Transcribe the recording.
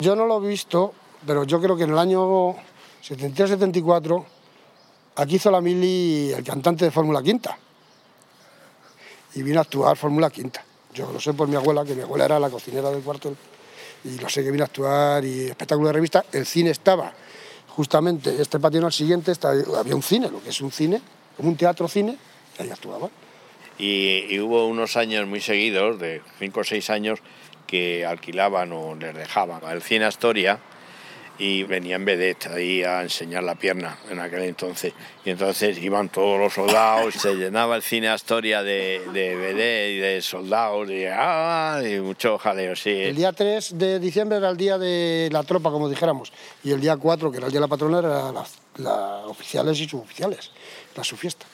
Yo no lo he visto, pero yo creo que en el año 73-74 aquí hizo la mili el cantante de Fórmula Quinta y vino a actuar Fórmula Quinta. Yo lo sé por mi abuela, que mi abuela era la cocinera del cuartel, y lo sé que vino a actuar, y espectáculo de revista. El cine estaba justamente, este patio no, al siguiente, había un cine, lo que es un cine, como un teatro-cine, y ahí actuaba. Y hubo unos años muy seguidos, de 5 o 6 años, que alquilaban o les dejaban el Cine Astoria, y venían vedettes ahí a enseñar la pierna en aquel entonces. Y entonces iban todos los soldados, se llenaba el Cine Astoria de vedettes y de soldados, y mucho jaleo, sí. El día 3 de diciembre era el día de la tropa, como dijéramos, y el día 4, que era el día de la patrona, eran las oficiales y suboficiales, era su fiesta.